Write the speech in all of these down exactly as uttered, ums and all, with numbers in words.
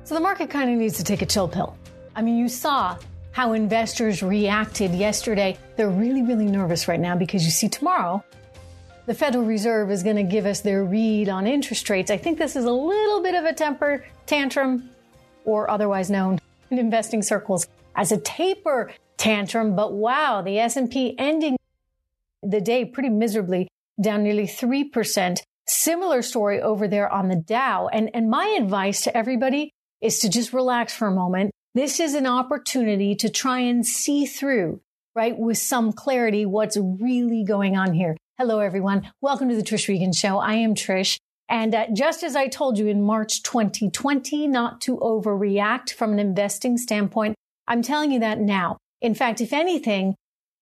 So the market kind of needs to take a chill pill. I mean, you saw how investors reacted yesterday. They're really, really nervous right now because you see tomorrow, the Federal Reserve is going to give us their read on interest rates. I think this is a little bit of a temper tantrum, or otherwise known in investing circles as a taper tantrum. But wow, the S and P ending the day pretty miserably, down nearly three percent. Similar story over there on the Dow. And, and my advice to everybody is to just relax for a moment. This is an opportunity to try and see through, right, with some clarity what's really going on here. Hello, everyone. Welcome to the Trish Regan Show. I am Trish. And uh, just as I told you in March twenty twenty, not to overreact from an investing standpoint, I'm telling you that now. In fact, if anything,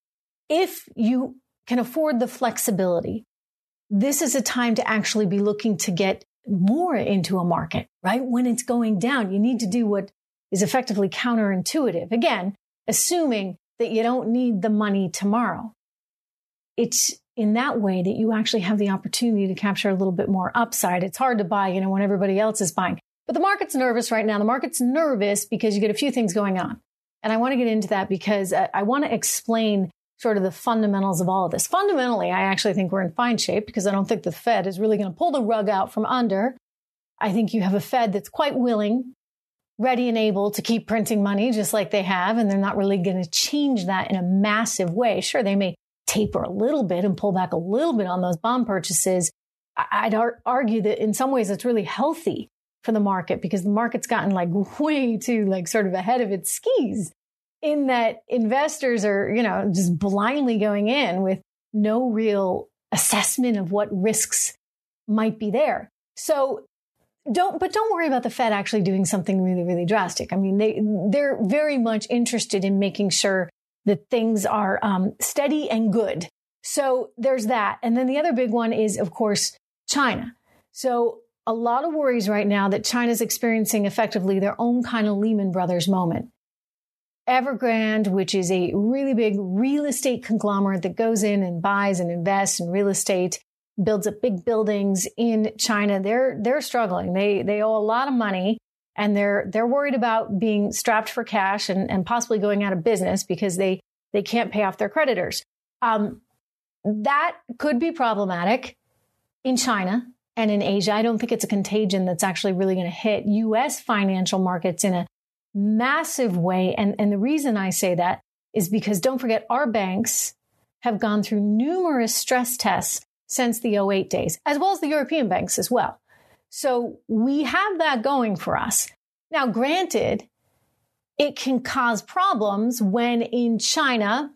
if you can afford the flexibility, this is a time to actually be looking to get more into a market, right? When it's going down, you need to do what is effectively counterintuitive. Again, assuming that you don't need the money tomorrow. It's in that way that you actually have the opportunity to capture a little bit more upside. It's hard to buy, you know, when everybody else is buying. But the market's nervous right now. The market's nervous because you get a few things going on. And I want to get into that because I want to explain sort of the fundamentals of all of this. Fundamentally, I actually think we're in fine shape because I don't think the Fed is really going to pull the rug out from under. I think you have a Fed that's quite willing, ready and able to keep printing money just like they have, and they're not really going to change that in a massive way. Sure, they may taper a little bit and pull back a little bit on those bond purchases. I'd ar- argue that in some ways it's really healthy for the market because the market's gotten like way too like sort of ahead of its skis, in that investors are, you know, just blindly going in with no real assessment of what risks might be there. So don't, but don't worry about the Fed actually doing something really, really drastic. I mean, they, they're very much interested in making sure that things are um, steady and good. So there's that. And then the other big one is, of course, China. So a lot of worries right now that China's experiencing effectively their own kind of Lehman Brothers moment. Evergrande, which is a really big real estate conglomerate that goes in and buys and invests in real estate, builds up big buildings in China. They're they're struggling. They they owe a lot of money, and they're they're worried about being strapped for cash and, and possibly going out of business because they they can't pay off their creditors. Um, that could be problematic in China and in Asia. I don't think it's a contagion that's actually really going to hit U S financial markets in a massive way. And, and the reason I say that is because don't forget, our banks have gone through numerous stress tests since the oh eight days, as well as the European banks as well. So we have that going for us. Now, granted, it can cause problems when in China,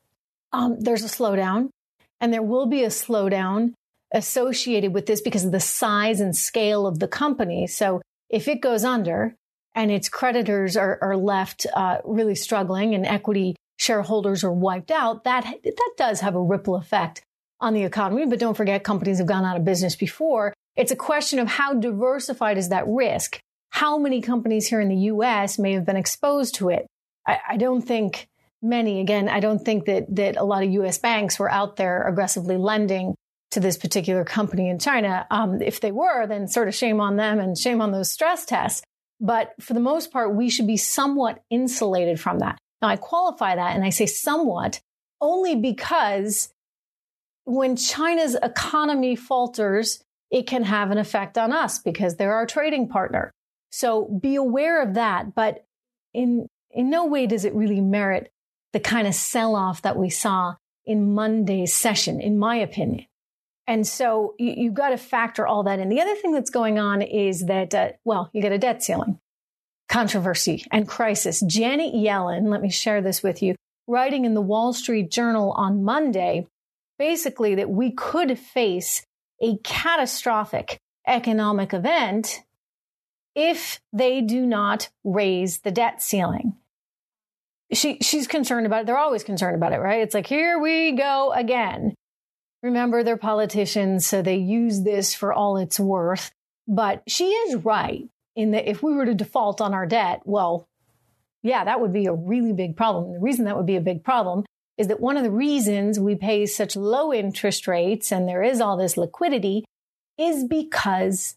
um, there's a slowdown, and there will be a slowdown associated with this because of the size and scale of the company. So if it goes under, and its creditors are, are left uh, really struggling and equity shareholders are wiped out, that that does have a ripple effect on the economy. But don't forget, companies have gone out of business before. It's a question of how diversified is that risk? How many companies here in the U S may have been exposed to it? I, I don't think many. Again, I don't think that that a lot of U S banks were out there aggressively lending to this particular company in China. Um, if they were, then sort of shame on them and shame on those stress tests. But for the most part, we should be somewhat insulated from that. Now, I qualify that and I say somewhat only because when China's economy falters, it can have an effect on us because they're our trading partner. So be aware of that. But in, in no way does it really merit the kind of sell-off that we saw in Monday's session, in my opinion. And so you, you've got to factor all that in. The other thing that's going on is that, uh, well, you get a debt ceiling controversy and crisis. Janet Yellen, let me share this with you, writing in the Wall Street Journal on Monday, basically that we could face a catastrophic economic event if they do not raise the debt ceiling. She, she's concerned about it. They're always concerned about it, right? It's like, here we go again. Remember, they're politicians, so they use this for all it's worth. But she is right in that if we were to default on our debt, well, yeah, that would be a really big problem. The reason that would be a big problem is that one of the reasons we pay such low interest rates and there is all this liquidity is because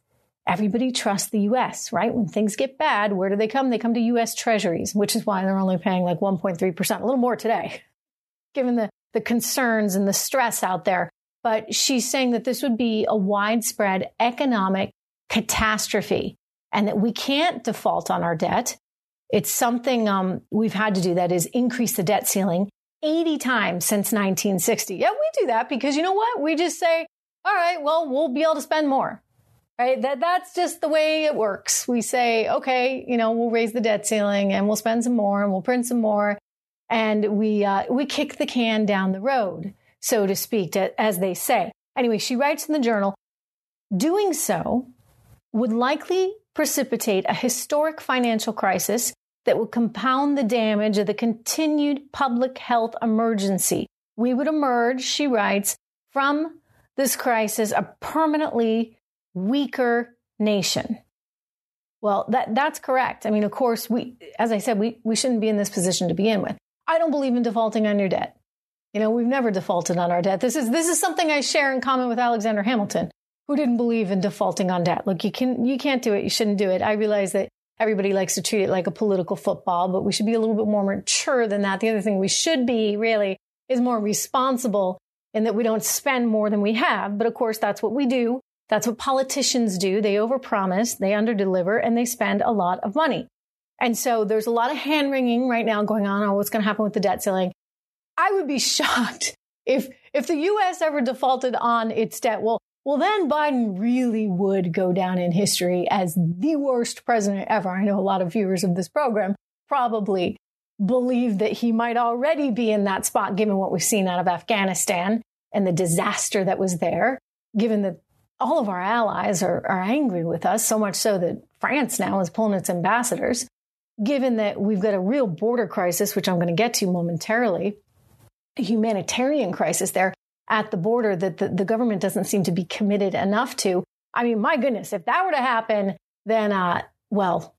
everybody trusts the U S, right? When things get bad, where do they come? They come to U S Treasuries, which is why they're only paying like one point three percent, a little more today, given the, the concerns and the stress out there. But she's saying that this would be a widespread economic catastrophe and that we can't default on our debt. It's something um, we've had to do, that is increase the debt ceiling eighty times since nineteen sixty. Yeah, we do that because you know what? We just say, all right, well, we'll be able to spend more, right? That That's just the way it works. We say, okay, you know, we'll raise the debt ceiling and we'll spend some more and we'll print some more. And we uh, we kick the can down the road, so to speak, to, as they say. Anyway, she writes in the Journal, doing so would likely precipitate a historic financial crisis that would compound the damage of the continued public health emergency. We would emerge, she writes, from this crisis a permanently weaker nation. Well, that that's correct. I mean, of course, we, as I said, we, we shouldn't be in this position to begin with. I don't believe in defaulting on your debt. You know, we've never defaulted on our debt. This is this is something I share in common with Alexander Hamilton, who didn't believe in defaulting on debt. Look, you can you can't do it. You shouldn't do it. I realize that everybody likes to treat it like a political football, but we should be a little bit more mature than that. The other thing we should be really is more responsible in that we don't spend more than we have. But of course, that's what we do. That's what politicians do. They overpromise, they underdeliver, and they spend a lot of money. And so there's a lot of hand-wringing right now going on on what's going to happen with the debt ceiling. I would be shocked if if the U S ever defaulted on its debt. Well, well, then Biden really would go down in history as the worst president ever. I know a lot of viewers of this program probably believe that he might already be in that spot, given what we've seen out of Afghanistan and the disaster that was there, given that all of our allies are, are angry with us, so much so that France now is pulling its ambassadors, given that we've got a real border crisis, which I'm going to get to momentarily, a humanitarian crisis there at the border that the, the government doesn't seem to be committed enough to. I mean, my goodness, if that were to happen, then, uh, well,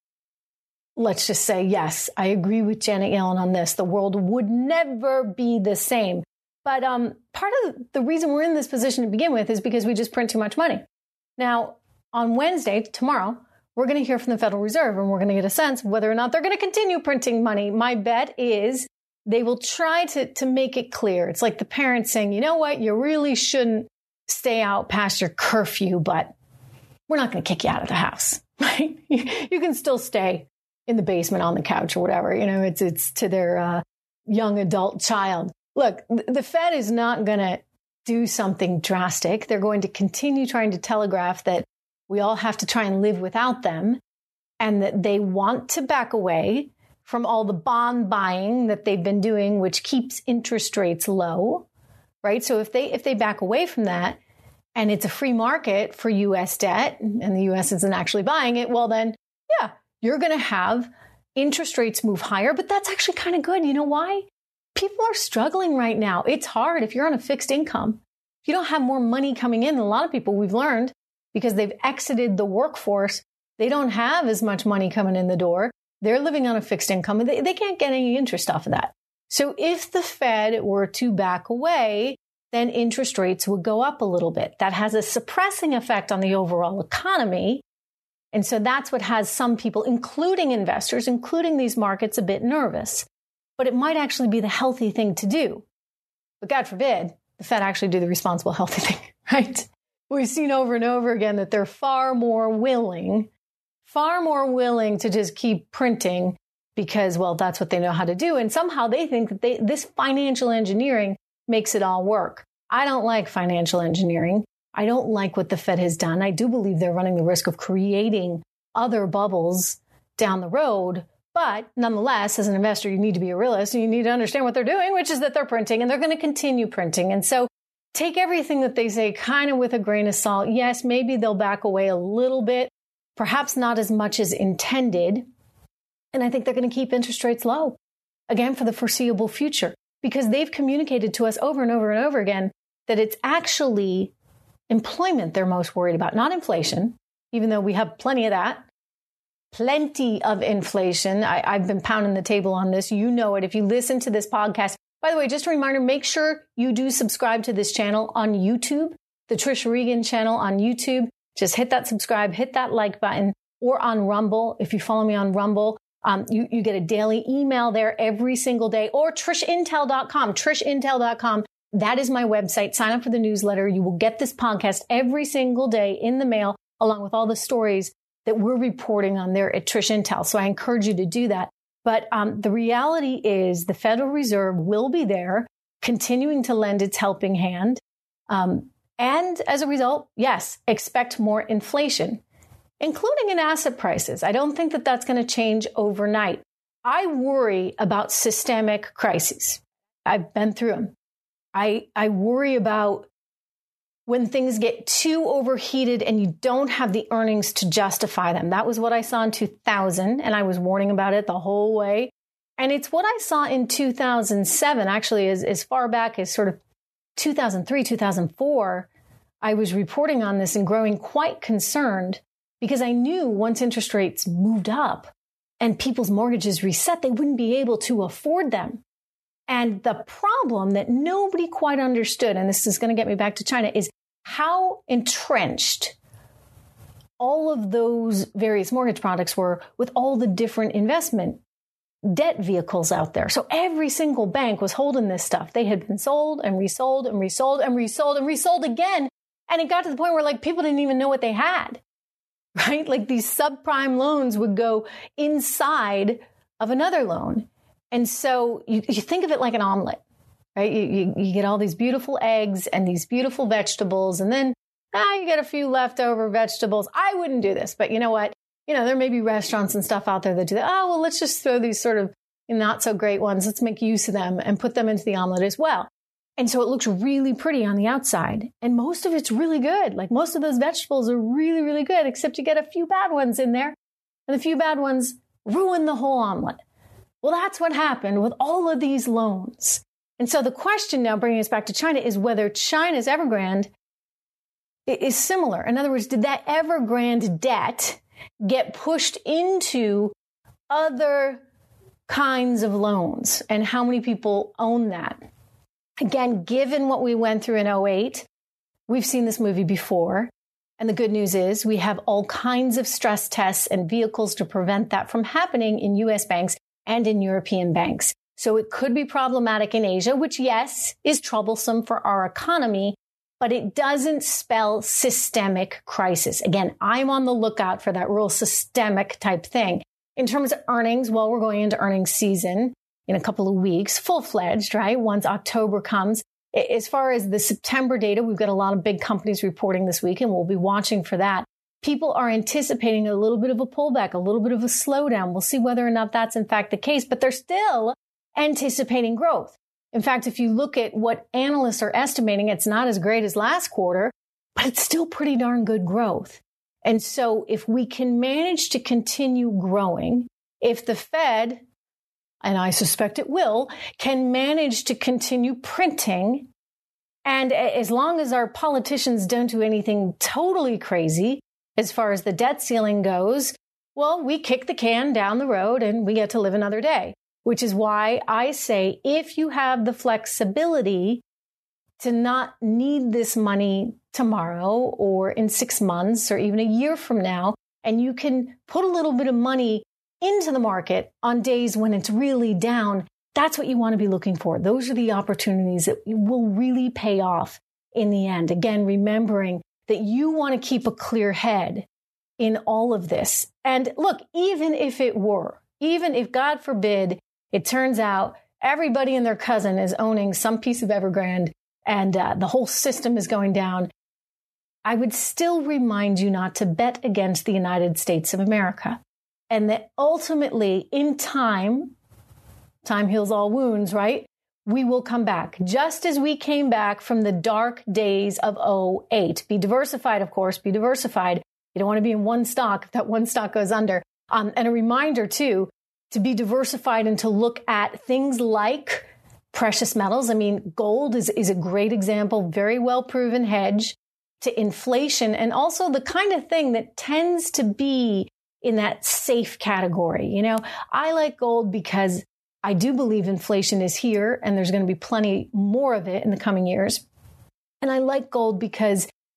let's just say, yes, I agree with Janet Yellen on this. The world would never be the same. But um, part of the reason we're in this position to begin with is because we just print too much money. Now, on Wednesday, tomorrow, we're going to hear from the Federal Reserve, and we're going to get a sense of whether or not they're going to continue printing money. My bet is they will try to, to make it clear. It's like the parents saying, you know what, you really shouldn't stay out past your curfew, but we're not going to kick you out of the house, right? You can still stay in the basement on the couch or whatever. You know, it's it's to their uh, young adult child. Look, the Fed is not going to do something drastic. They're going to continue trying to telegraph that we all have to try and live without them, and that they want to back away from all the bond buying that they've been doing, which keeps interest rates low, right? So if they if they back away from that and it's a free market for U S debt and the U S isn't actually buying it, well then, yeah, you're going to have interest rates move higher. But that's actually kind of good. You know why? People are struggling right now. It's hard if you're on a fixed income. If you don't have more money coming in, a lot of people we've learned because they've exited the workforce, they don't have as much money coming in the door. They're living on a fixed income and they, they can't get any interest off of that. So if the Fed were to back away, then interest rates would go up a little bit. That has a suppressing effect on the overall economy. And so that's what has some people, including investors, including these markets, a bit nervous. But it might actually be the healthy thing to do. But God forbid, the Fed actually do the responsible, healthy thing, right? We've seen over and over again that they're far more willing far more willing to just keep printing because, well, that's what they know how to do. And somehow they think that they, this financial engineering makes it all work. I don't like financial engineering. I don't like what the Fed has done. I do believe they're running the risk of creating other bubbles down the road. But nonetheless, as an investor, you need to be a realist and you need to understand what they're doing, which is that they're printing and they're going to continue printing. And so take everything that they say kind of with a grain of salt. Yes, maybe they'll back away a little bit. Perhaps not as much as intended. And I think they're going to keep interest rates low, again, for the foreseeable future, because they've communicated to us over and over and over again that it's actually employment they're most worried about, not inflation, even though we have plenty of that. Plenty of inflation. I, I've been pounding the table on this. You know it. If you listen to this podcast, by the way, just a reminder, make sure you do subscribe to this channel on YouTube, the Trish Regan channel on YouTube. just hit that subscribe, hit that like button, or on Rumble. If you follow me on Rumble, um, you, you get a daily email there every single day, or trish intel dot com, trish intel dot com. That is my website. Sign up for the newsletter. You will get this podcast every single day in the mail, along with all the stories that we're reporting on there at Trish Intel. So I encourage you to do that. But um, the reality is the Federal Reserve will be there, continuing to lend its helping hand. Um, and as a result, yes, expect more inflation, including in asset prices. I don't think that that's going to change overnight. I worry about systemic crises. I've been through them. I, I worry about when things get too overheated and you don't have the earnings to justify them. That was what I saw in two thousand, and I was warning about it the whole way. And it's what I saw in two thousand seven, actually, as, as far back as sort of two thousand three, two thousand four. I was reporting on this and growing quite concerned because I knew once interest rates moved up and people's mortgages reset, they wouldn't be able to afford them. And the problem that nobody quite understood, and this is going to get me back to China, is how entrenched all of those various mortgage products were with all the different investment debt vehicles out there. So every single bank was holding this stuff. They had been sold and resold and resold and resold and resold again. And it got to the point where like people didn't even know what they had, right? Like these subprime loans would go inside of another loan. And so you, you think of it like an omelet, right? You, you, you get all these beautiful eggs and these beautiful vegetables, and then ah, you get a few leftover vegetables. I wouldn't do this, but you know what? You know, there may be restaurants and stuff out there that do that. Oh, well, let's just throw these sort of not so great ones. Let's make use of them and put them into the omelet as well. And so it looks really pretty on the outside. And most of it's really good. Like most of those vegetables are really, really good, except you get a few bad ones in there. And the few bad ones ruin the whole omelet. Well, that's what happened with all of these loans. And so the question now, bringing us back to China, is whether China's Evergrande is similar. In other words, did that Evergrande debt get pushed into other kinds of loans? And how many people own that? Again, given what we went through in oh eight, we've seen this movie before. And the good news is we have all kinds of stress tests and vehicles to prevent that from happening in U S banks and in European banks. So it could be problematic in Asia, which, yes, is troublesome for our economy, but it doesn't spell systemic crisis. Again, I'm on the lookout for that real systemic type thing. In terms of earnings, well, we're going into earnings season in a couple of weeks, full-fledged, right? Once October comes. As far as the September data, we've got a lot of big companies reporting this week, and we'll be watching for that. People are anticipating a little bit of a pullback, a little bit of a slowdown. We'll see whether or not that's in fact the case, but they're still anticipating growth. In fact, if you look at what analysts are estimating, it's not as great as last quarter, but it's still pretty darn good growth. And so if we can manage to continue growing, if the Fed, and I suspect it will, can manage to continue printing, and as long as our politicians don't do anything totally crazy, as far as the debt ceiling goes, well, we kick the can down the road and we get to live another day, which is why I say if you have the flexibility to not need this money tomorrow or in six months or even a year from now, and you can put a little bit of money into the market on days when it's really down, that's what you want to be looking for. Those are the opportunities that will really pay off in the end. Again, remembering that you want to keep a clear head in all of this. And look, even if it were, even if, God forbid, it turns out everybody and their cousin is owning some piece of Evergrande and uh, the whole system is going down, I would still remind you not to bet against the United States of America. And that ultimately, in time, time heals all wounds, right? We will come back, just as we came back from the dark days of oh eight. Be diversified, of course, be diversified. You don't want to be in one stock if that one stock goes under. Um, and a reminder, too, to be diversified and to look at things like precious metals. I mean, gold is, is a great example, very well proven hedge to inflation, and also the kind of thing that tends to be in that safe category. You know, I like gold because I do believe inflation is here and there's going to be plenty more of it in the coming years. And I like gold because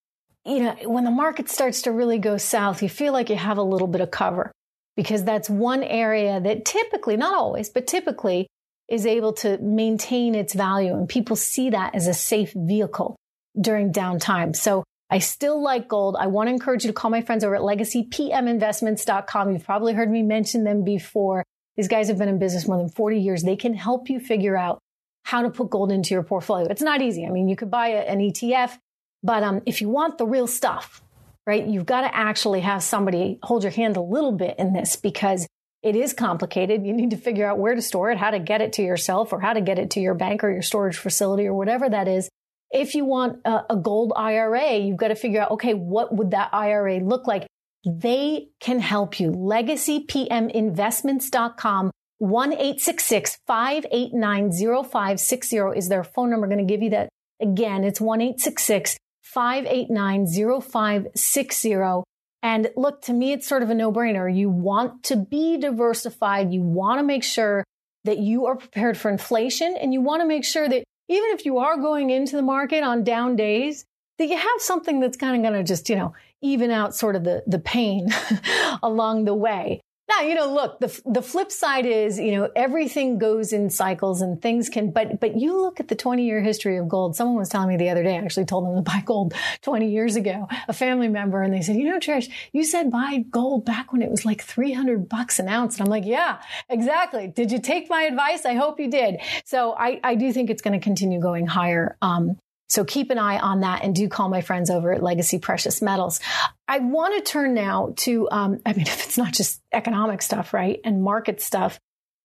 you know, when the market starts to really go south, you feel like you have a little bit of cover, because that's one area that typically, not always, but typically is able to maintain its value. And people see that as a safe vehicle during downtime. So I still like gold. I want to encourage you to call my friends over at legacy p m investments dot com. You've probably heard me mention them before. These guys have been in business more than forty years. They can help you figure out how to put gold into your portfolio. It's not easy. I mean, you could buy a, an E T F, but um, if you want the real stuff, right, you've got to actually have somebody hold your hand a little bit in this, because it is complicated. You need to figure out where to store it, how to get it to yourself, or how to get it to your bank or your storage facility or whatever that is. If you want a, a gold I R A, you've got to figure out, okay, what would that I R A look like? They can help you. legacy p m investments dot com. one eight six six, five eight nine, zero five six zero is their phone number. I'm going to give you that again. It's one eight six six, five eight nine, zero five six zero. And look, to me, it's sort of a no-brainer. You want to be diversified. You want to make sure that you are prepared for inflation, and you want to make sure that even if you are going into the market on down days, that you have something that's kind of going to just, you know, even out sort of the, the pain along the way. Now, you know, look, the the flip side is, you know, everything goes in cycles and things can, but but you look at the twenty-year history of gold. Someone was telling me the other day, I actually told them to buy gold twenty years ago, a family member, and they said, you know, Trish, you said buy gold back when it was like three hundred bucks an ounce. And I'm like, yeah, exactly. Did you take my advice? I hope you did. So I, I do think it's going to continue going higher. Um, So keep an eye on that, and do call my friends over at Legacy Precious Metals. I want to turn now to, um, I mean, if it's not just economic stuff, right, and market stuff,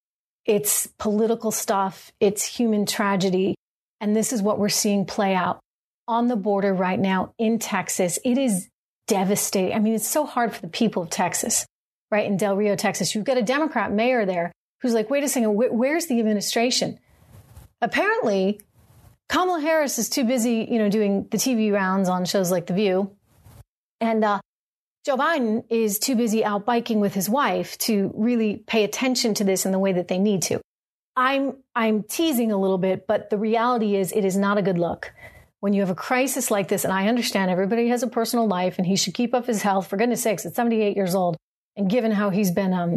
it's political stuff, it's human tragedy. And this is what we're seeing play out on the border right now in Texas. It is devastating. I mean, it's so hard for the people of Texas, right, in Del Rio, Texas. You've got a Democrat mayor there who's like, wait a second, wh- where's the administration? Apparently, Kamala Harris is too busy, you know, doing the T V rounds on shows like The View. And uh, Joe Biden is too busy out biking with his wife to really pay attention to this in the way that they need to. I'm I'm teasing a little bit, but the reality is it is not a good look. When you have a crisis like this, and I understand everybody has a personal life and he should keep up his health, for goodness sakes, at seventy-eight years old. And given how he's been um,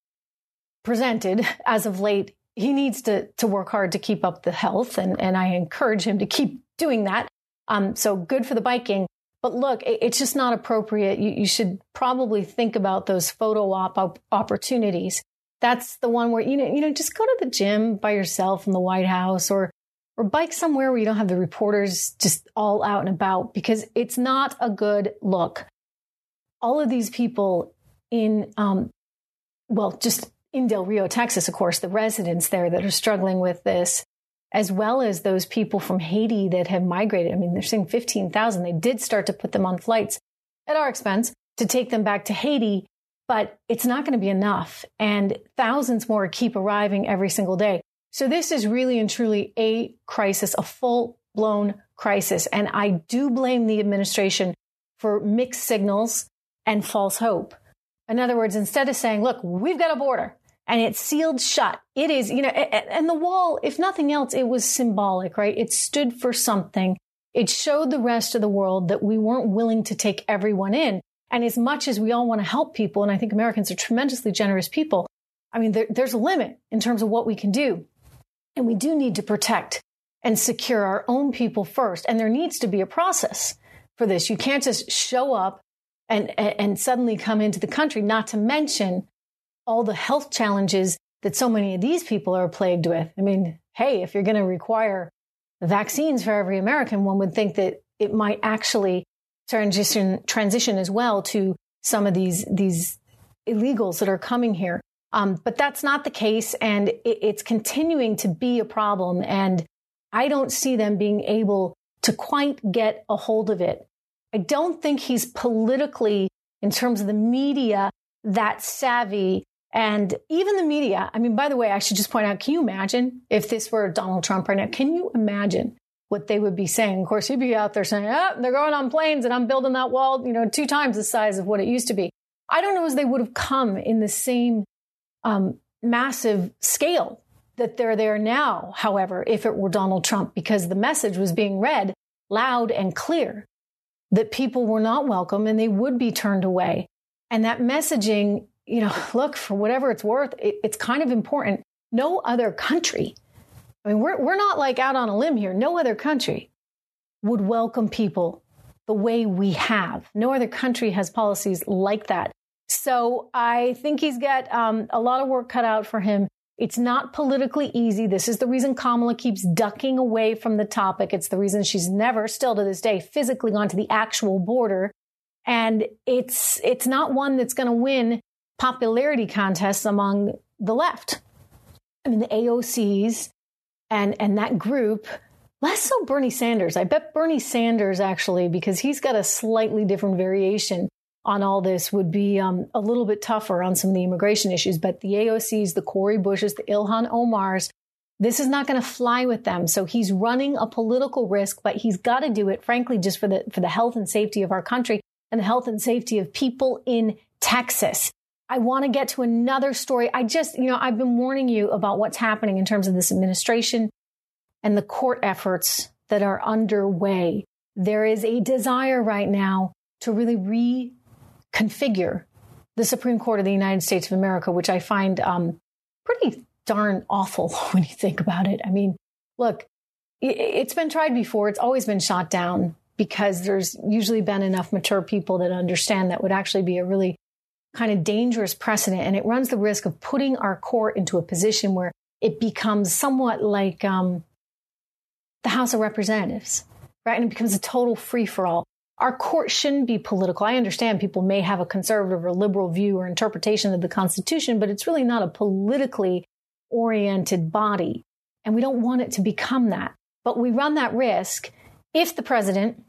presented as of late, he needs to, to work hard to keep up the health, and, and I encourage him to keep doing that. Um, so good for the biking. But look, it, it's just not appropriate. You, you should probably think about those photo op, op opportunities. That's the one where, you know, you know, just go to the gym by yourself in the White House, or or bike somewhere where you don't have the reporters just all out and about, because it's not a good look. All of these people in, um, well, just in Del Rio, Texas, of course, the residents there that are struggling with this, as well as those people from Haiti that have migrated. I mean, they're saying fifteen thousand. They did start to put them on flights at our expense to take them back to Haiti, but it's not going to be enough. And thousands more keep arriving every single day. So this is really and truly a crisis, a full-blown crisis. And I do blame the administration for mixed signals and false hope. In other words, instead of saying, look, we've got a border and it's sealed shut, it is, you know, and the wall, if nothing else, it was symbolic, right? It stood for something. It showed the rest of the world that we weren't willing to take everyone in. And as much as we all want to help people, and I think Americans are tremendously generous people, I mean, there, there's a limit in terms of what we can do. And we do need to protect and secure our own people first. And there needs to be a process for this. You can't just show up and, and suddenly come into the country, not to mention all the health challenges that so many of these people are plagued with. I mean, hey, if you're going to require vaccines for every American, one would think that it might actually transition transition as well to some of these these illegals that are coming here. Um, but that's not the case, and it, it's continuing to be a problem. And I don't see them being able to quite get a hold of it. I don't think he's politically, in terms of the media, that savvy. And even the media, I mean, by the way, I should just point out, can you imagine if this were Donald Trump right now? Can you imagine what they would be saying? Of course, he'd be out there saying, oh, they're going on planes and I'm building that wall, you know, two times the size of what it used to be. I don't know as they would have come in the same um, massive scale that they're there now, however, if it were Donald Trump, because the message was being read loud and clear. that people were not welcome and they would be turned away. And that messaging, you know, look, for whatever it's worth, it, it's kind of important. No other country, I mean, we're, we're not like out on a limb here. No other country would welcome people the way we have. No other country has policies like that. So I think he's got um, a lot of work cut out for him. It's not politically easy. This is the reason Kamala keeps ducking away from the topic. It's the reason she's never, still to this day, physically gone to the actual border. And it's it's not one that's going to win popularity contests among the left. I mean, the A O Cs and, and that group, less so Bernie Sanders. I bet Bernie Sanders, actually, because he's got a slightly different variation on all this, would be um, a little bit tougher on some of the immigration issues. But the A O Cs, the Cori Bushes, the Ilhan Omars, this is not going to fly with them. So he's running a political risk, but he's got to do it, frankly, just for the for the health and safety of our country and the health and safety of people in Texas. I want to get to another story. I just, you know, I've been warning you about what's happening in terms of this administration and the court efforts that are underway. There is a desire right now to really reconfigure the Supreme Court of the United States of America, which I find um, pretty darn awful when you think about it. I mean, look, it's been tried before. It's always been shot down because there's usually been enough mature people that understand that would actually be a really kind of dangerous precedent. And it runs the risk of putting our court into a position where it becomes somewhat like um, the House of Representatives, right? And it becomes a total free-for-all. Our court shouldn't be political. I understand people may have a conservative or liberal view or interpretation of the Constitution, but it's really not a politically oriented body. And we don't want it to become that. But we run that risk if the president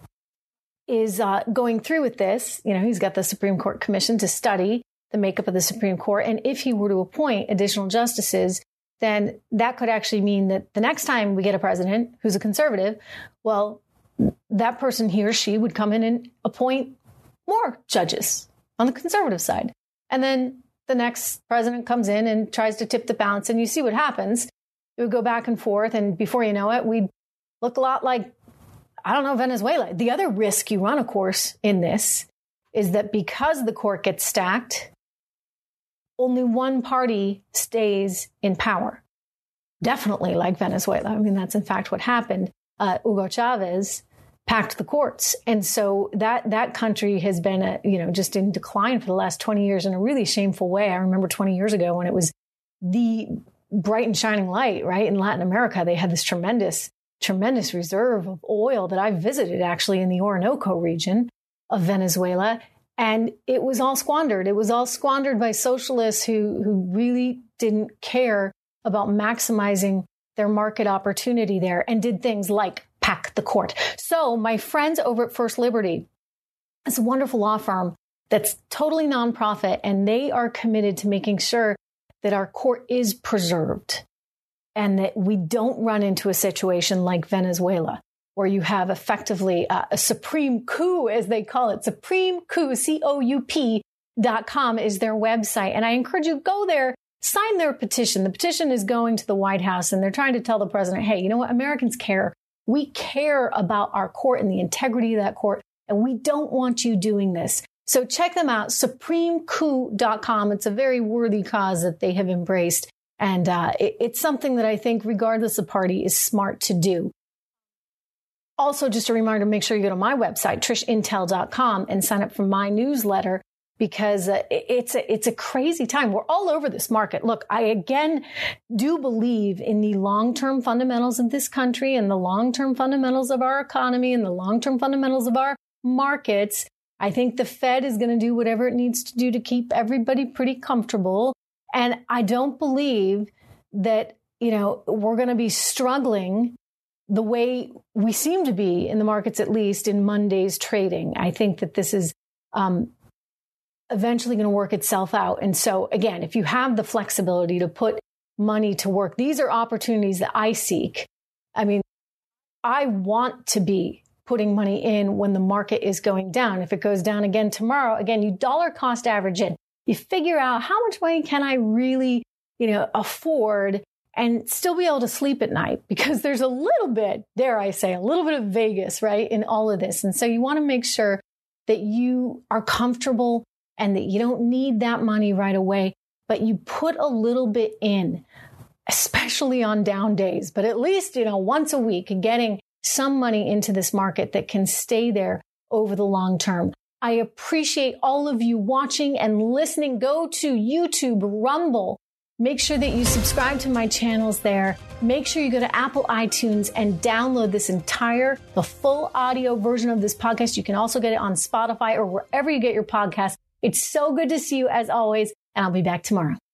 is uh, going through with this. You know, he's got the Supreme Court Commission to study the makeup of the Supreme Court. And if he were to appoint additional justices, then that could actually mean that the next time we get a president who's a conservative, well, that person, he or she, would come in and appoint more judges on the conservative side. And then the next president comes in and tries to tip the balance, and you see what happens. It would go back and forth, and before you know it, we'd look a lot like, I don't know, Venezuela. The other risk you run, of course, in this is that because the court gets stacked, only one party stays in power. Definitely like Venezuela. I mean, that's in fact what happened. Uh, Hugo Chavez packed the courts. And so that that country has been, a, you know, just in decline for the last twenty years in a really shameful way. I remember twenty years ago when it was the bright and shining light, right? In Latin America, they had this tremendous, tremendous reserve of oil that I visited actually in the Orinoco region of Venezuela. And it was all squandered. It was all squandered by socialists who, who really didn't care about maximizing their market opportunity there and did things like pack the court. So my friends over at First Liberty, it's a wonderful law firm that's totally nonprofit, and they are committed to making sure that our court is preserved and that we don't run into a situation like Venezuela, where you have effectively uh, a Supreme Coup, as they call it. Supreme Coup, C O U P dot com is their website. And I encourage you to go there, sign their petition. The petition is going to the White House, and they're trying to tell the president, hey, you know what? Americans care. We care about our court and the integrity of that court, and we don't want you doing this. So check them out, Supreme Coup dot com. It's a very worthy cause that they have embraced. And uh, it, it's something that I think, regardless of party, is smart to do. Also, just a reminder, make sure you go to my website, Trish Intel dot com, and sign up for my newsletter, because uh, it's a, it's a crazy time. We're all over this market. Look, I again do believe in the long-term fundamentals of this country and the long-term fundamentals of our economy and the long-term fundamentals of our markets. I think the Fed is going to do whatever it needs to do to keep everybody pretty comfortable. And I don't believe that, you know, we're going to be struggling the way we seem to be in the markets, at least in Monday's trading. I think that this is um, eventually going to work itself out. And so, again, if you have the flexibility to put money to work, these are opportunities that I seek. I mean, I want to be putting money in when the market is going down. If it goes down again tomorrow, again, you dollar cost average in. You figure out how much money can I really, you know, afford, and still be able to sleep at night, because there's a little bit, dare I say, a little bit of Vegas, right, in all of this. And so you want to make sure that you are comfortable and that you don't need that money right away, but you put a little bit in, especially on down days, but at least, you know, once a week, getting some money into this market that can stay there over the long term. I appreciate all of you watching and listening. Go to YouTube, Rumble. Make sure that you subscribe to my channels there. Make sure you go to Apple iTunes and download this entire, the full audio version of this podcast. You can also get it on Spotify or wherever you get your podcasts. It's so good to see you as always, and I'll be back tomorrow.